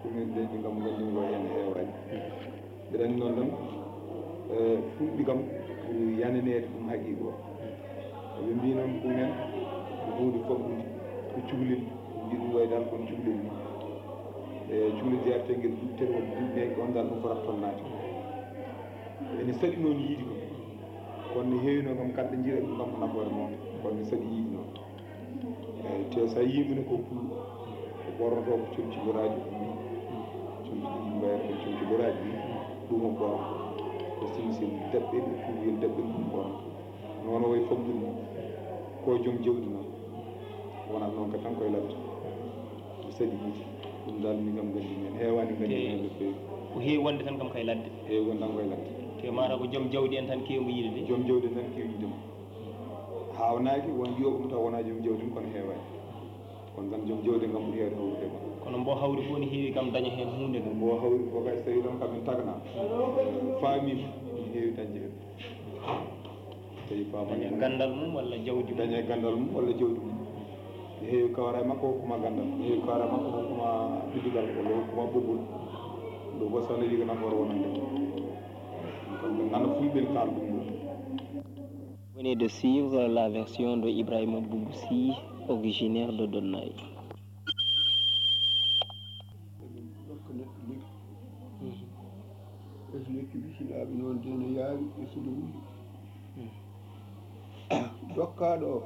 commune de ngam gandimi ko hen heewani mbiɗa andi noon tan fulɓe kam yananede ɗum haqiqa o ɓe mbi noon ɗumen ko hunde famɗude ko cukalel mbi ɗum way dal kono cukalel ni e cukalel jeeyate guel duɓte ko duɓɓe on dal ɗum forat tolnade ene saɗi noon yiide ko kono ne heewino kam kamɓe jiiɗa ɗum kam ko nafoore mawde kono ne saɗi yiide noon eyyi te sa yimɓene ko pullo ko ɓornoto ko comci goraji ko mbi comci ɗiɗi mbayata ko comci goraji ni ɗum o ɓorno ko simisil daɓɓel cukalel daɓɓel ɗum ɓorno noon o way famɗude ni ko joom jawdi noon wonata noon ka tan koye ladde mi saɗi yiide ɗum dal min kam gandimi hen heewani gandimi hen no feewi ko heewi wonde tan kam koye ladde heewi wonde tan koye ladde te mataw ko joom jawdi en tan kewmo yiide de joom jawdi en tan kewi yiidemo hawnaki won wiyoɓe taw wona joom jawdi kono heewani kono tan joom jawdi kam ɓuuri hewde hawrude ma kono mbo hawri fof ne heewi kam daña hen hunde kam mbo hawri ko kay so tawi tan kamɓe tagna faamimi ne heewi dañde hen tawi famani gandal mum walla jawdi dañe gandal mum walla jawdi mum ne heewi kawra makko hokkuma gandal ne heewi kawra makko hokkuma ɗiɗigal walla hokkuma ɓoggol ɗo bo so nawi ko nafoore wonande kamɓe ganda fulɓel kaal ɗum ɗum. Venez de suivre la version de Ibrahima Boubou Sy, originaire de Donnay. lekki bisilaɓe noon de no yaawi e suɗo wuli dokkaɗo o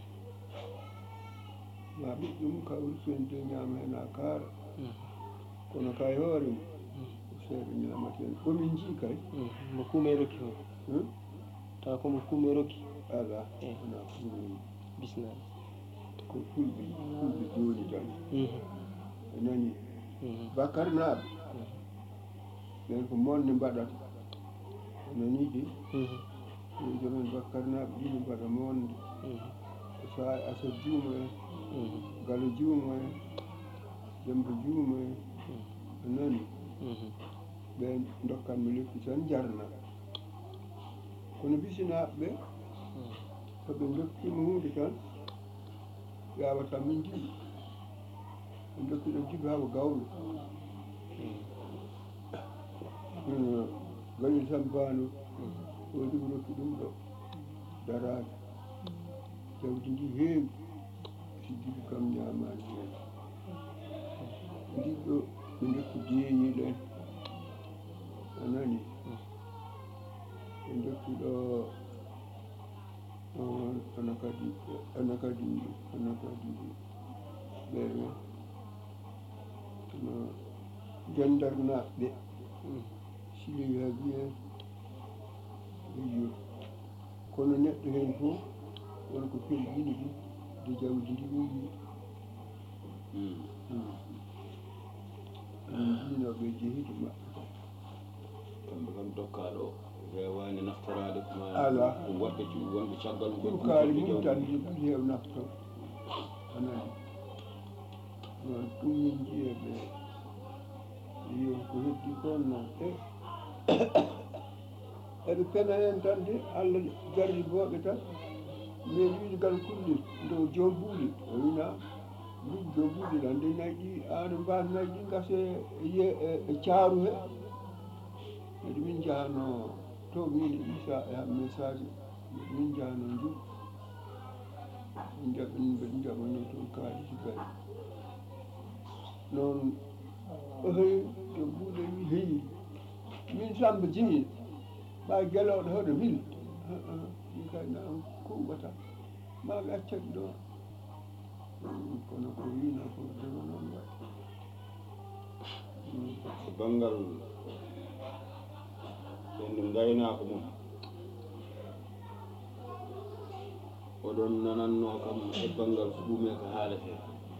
ma ɓiɗɗum kawri sonde ñaama hen ha kaara kono kay hoore mum ko seeɗa ñamata hen komin jii kay mo kuume rokki o taw komo kuume rokki ala wona kuume bisnani ko fulɓe jooni tan e nani bakar naaɓe ɓen ko monde mbaɗata nani de jomen bakar naaɓe ɗiɗi mbaɗa monde ko sa asad juuma en galo juuma en dembo juuma en nani ɓen dokkanmi lekki tan jarna kono bisinaɓe ɓe soɓe dokkima hunde tan yawata min jiɗi ɓe dokkiɗo jiɗi haɓa gawlo gañi tan bano o ɗum rokki ɗum ɗo darade jawdi ndi heewi si jiɗi kam ñamani hen ndiɗɗo ɓe dokki deeyiɗen a nani ɓe dokki ɗo ana kadi ɓeɓe no gendarnaɓe sili haaji en iyo kono neɗɗo hen fof wonko pelɗini ɗum de jawdi ndi wuli jinoɓe jeehiɗo maɓɓe kamɓe kam dokkaɗo rewani naftorade koma ala ko wonɓe caggal ɗum kaali mum tan de ɓuuri heew naftor anani non ɗum min jiiyaɓe yo ko heddi kon noon eɓe pena hen tan de Allah gardi booɓe tan mais wiide gal kullel dow joom buuɗi o wina ɗum joom buuɗi ɗan de nayi ɗi an mbawi nayi ɗi gase e caaru he eɗe min jahano to min Issa e message min jahano Ndiour mbeɗe jaɓano toon kaalisi gari noon hey to ɓuuɗe wi heyi min Samba Djimil ɓa gueloɗo hoɗo min min kay nam kuɓata maɓe accat ɗo kono ko wino ko dema noon waɗi ko banggal ɓende gaynako mum oɗon nananno kam e banggal fuume ko haalete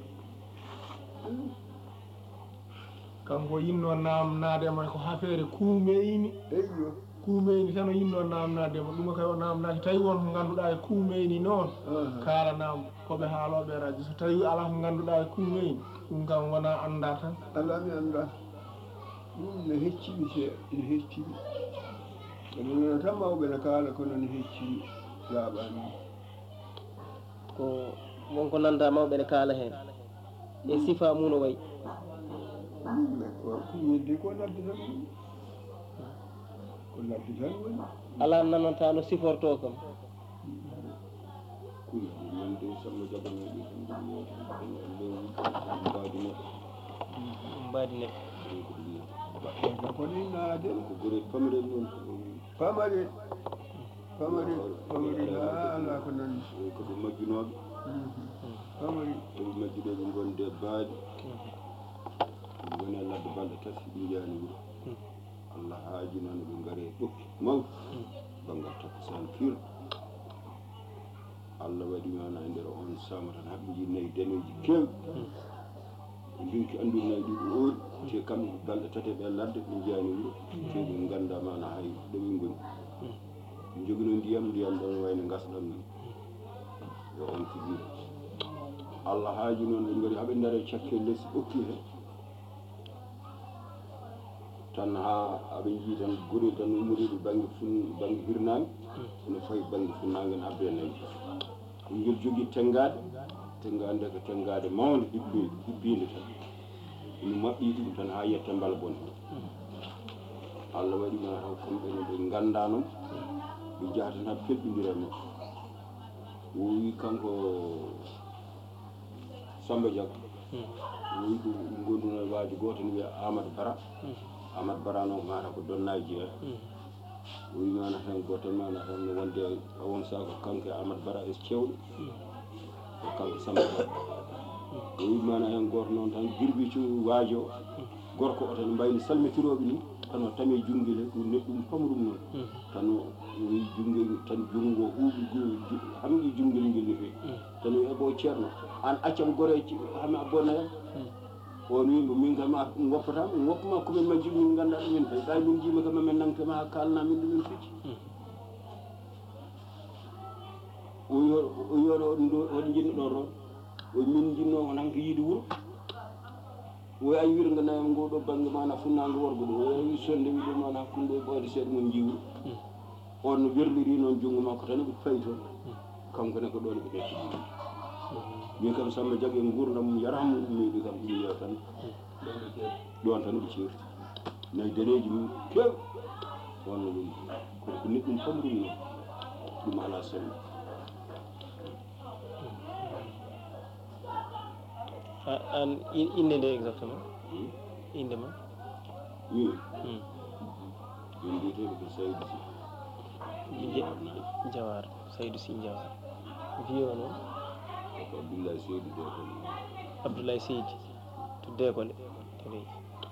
kanko yinno namnadema ko affaire kuumeyni eyyo kuumeyni tan o yinno namnadema ɗum kay o namnaki tawi won ko ganduɗa e kuumeyni noon kalanama koɓe haaloɓe radio so tawi ala ko ganduɗa e kuumeyni ɗum kam wona anda tan ala mi anda ɗum ne heccimi seeɗa ne heccimi ɓeɗe nana tan mawɓe ne kaala kono ne heccimi laaɓani ko wonko nanda mawɓe ne kaala hen e sifa mum no wayi waaw ko weddi ko ladde tan woni ko ladde tan woni ala nanata no siforto kam kuy man de sama jaɓano ɗi tan ɗum yewta mbaadi neɗɗo mbaadi neɗɗo ko ɗum yewta wadde ko ni naade ko gure pamre noon famare ala ko nan ko ɓe majjunoɓe famari eɓe majjuɗo ɓe gonde baadi ɓe goni e ladde balɗe tati ɓe jeyani wuro allah haaji noon ɓe gaare ɓokki mawɗi banggal takkusan kirɗo allah waɗi mana e nder on sama tan haɓe jinnayi daneji kewɗi ɓe ndinki andurnayi ɗi ko oori te kamɓe balɗe tati ɓe ladde ɓe jeyani wuro te ɓe ganda mana hay ɗoɓe goni ɓe jogino ndiyam ɗon wayno gasɗam ni yo on figure allah haaji noon ɓe gari haɓe daare cakke less ɓokki he tan ha aɓe jii tan gori tan ummoriɓe banggue hirnage ene fayi banggue funnage en abbe nayyi ngel jogui tengade ko tengade mawde hibbide tan ina mabɓi ɗum tan ha yetta mbala bon allah waɗi ma taw kamɓene ɓe ganda noon ɓe jaha tan ha pelɓidira makko o wi kanko Samba Diack o wi ko gonduno waaji goto ne wiya Amadou Bara noon mata ko donnaji he o wi mana tan goto mana tan no wonde on saaha kanko e Amadou Bara e cewɗo ko kanko Samba Diack o wi mana hen goto noon tan girbicu waaji o gorko o tan mbayni salmitiroɓe ni tan o tami junggel he ɗum neɗɗum pamrum noon tan o wi junggel tan jungo huuɓi hamɗi junggel ngel no fewi tan o heeɓo ceerno an accam goreji hami a bonnayam on wimo min kam a goppatama goppama komin majjiɓe min ganda ɗumen tawi ɓay min jima kam amen nangtema ha kalna min ɗumen fecci o yoɗo waɗi jinnoɗo ron o min jinno ko hanko yiide wuuro o ayi wirga nayi ngoɗo banggue mana funnague worgo ɗo o wi sonde wiɗo mana hakkude e ɓoyde seeɗa mon jiwru on no werliri noon junggo makko tan ɓe fayi toon kankone ko ɗon ɓe ɗetti min kam Samba Diack e gurdam yaram ummiɓe kam ɗum yew tan ɗon tan ɓe certi nayi daneji mum kew wonno ɗum ko neɗɗum pamrum noon ɗum ala sembe an inde nde exactement inde ma min min mbiyeteɓe ko Saydou Sy Diawar Saydou Sy Diawar wiyo noon ko Abdoulaye Seydou Dekole Abdoulaye Seydi to Dekole